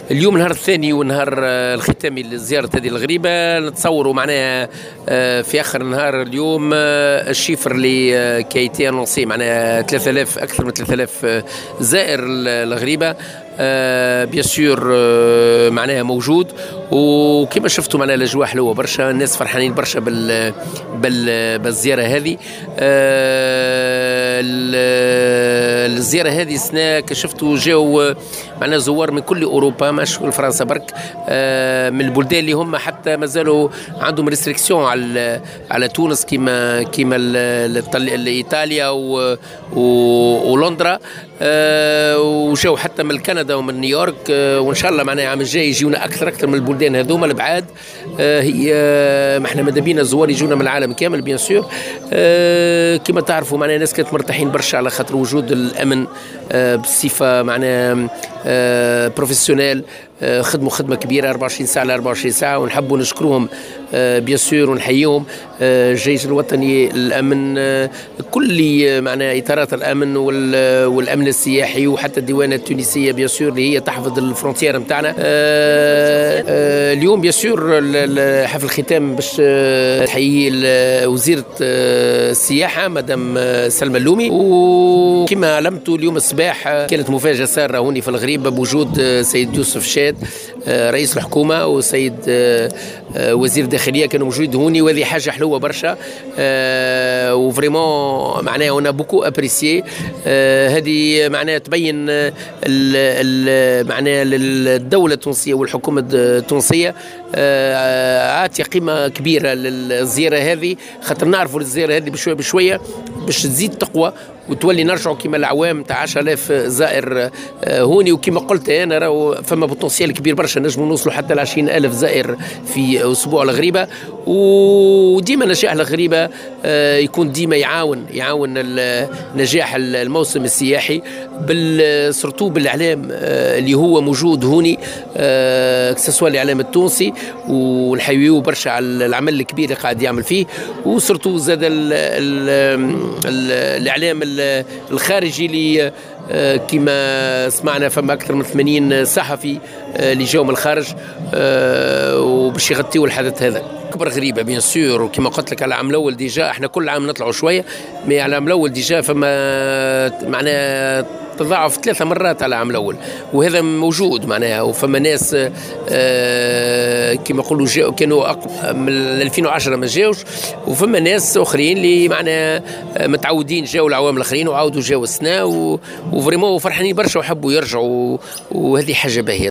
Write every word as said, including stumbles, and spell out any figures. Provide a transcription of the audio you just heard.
اليوم النهار الثاني والنهار الختامي لزيارة هذه الغريبة. نتصوروا معناها في آخر النهار اليوم الشيفر اللي كايتي انونسي معناها ثلاثة آلاف أكثر من ثلاثة آلاف زائر الغريبة. آه بيان سور آه معناها موجود، وكما شفتوا معناها الاجواء حلوه برشا، الناس فرحانين برشا بال, بال بالزياره هذه. آه الزياره هذه سنة كشفتوا جاوا معناها زوار من كل اوروبا، مش من فرنسا برك، آه من البلدان اللي هم حتى مازالوا عندهم ريستريكسيون على على تونس كيما كيما ايطاليا ولندرا، آه وجاوا حتى من كندا ومن نيويورك، آه وان شاء الله معناها العام الجاي يجيونا اكثر اكثر من البلدان هذوما الابعاد. آه هي آه ما احنا ماذا بينا الزوار يجونا من العالم كامل بيان سور. آه كما تعرفوا معناها الناس كانت مرتاحين برشا على خاطر وجود الامن آه بصفه معناها آه بروفيسيونيل، آه خدموا خدمه كبيره أربعة وعشرين ساعه على أربعة وعشرين ساعه، ونحبوا نشكروهم آه بيان سور ونحييهم. آه الجيش الوطني، الامن، آه كل معناها اطارات الامن والامن السياحي، وحتى الديوانه التونسيه بيان سور اللي هي تحفظ الفرونتيير نتاعنا. آه آه اليوم بيان سور حفل الختام باش تحيي وزيره السياحه مدام سلمى اللومي، وكما علمتوا اليوم الصباح كانت مفاجاه ساره هوني في الغريبه بوجود سيد يوسف شاد رئيس الحكومه وسيد وزير الداخليه كانوا موجودين هوني، وهذه حاجه حلوه برشا. أه وفريمون معناها انا بوكو ابريسيي. أه هذه معناها تبين معناها الدوله التونسيه والحكومه التونسيه أه عاطيه قيمه كبيره للزياره هذه، خاطر نعرفوا الزياره هذه بشويه بشويه باش تزيد تقوى وتولي نرجعوا كما العوام تاع عشرة آلاف زائر هوني. وكما قلت انا راهو فما بوتنسيال كبير برشا، نجموا نوصلوا حتى ل عشرين ألف زائر في اسبوع الغريبه. وديما نجاح الغريبه يكون ديما يعاون يعاون نجاح الموسم السياحي سورتو بالاعلام اللي هو موجود هوني، كسوا الاعلام التونسي، ونحيوه برشا على العمل الكبير اللي قاعد يعمل فيه، وسورتو زاد ال ال ال الاعلام الخارجي اللي كما سمعنا فما اكثر من ثمانين صحفي اللي جاوا من الخارج وباش يغطيوا الحدث هذا. اكبر غريبه بيان سور، وكما قلت لك على العام الاول ديجا احنا كل عام نطلعوا شويه، مي على العام الاول ديجا فما معناها تضاعف ثلاثة مرات على العام الأول، وهذا موجود معناها. وفما ناس آه كما يقولوا كانوا من ألفين وعشرة ما جاوش، وفما ناس أخرين اللي معناها متعودين جاوا العوام الآخرين وعاودوا جاوا السنة، وفريمون فرحانين برشا وحبوا يرجعوا، وهذه حاجة باهية.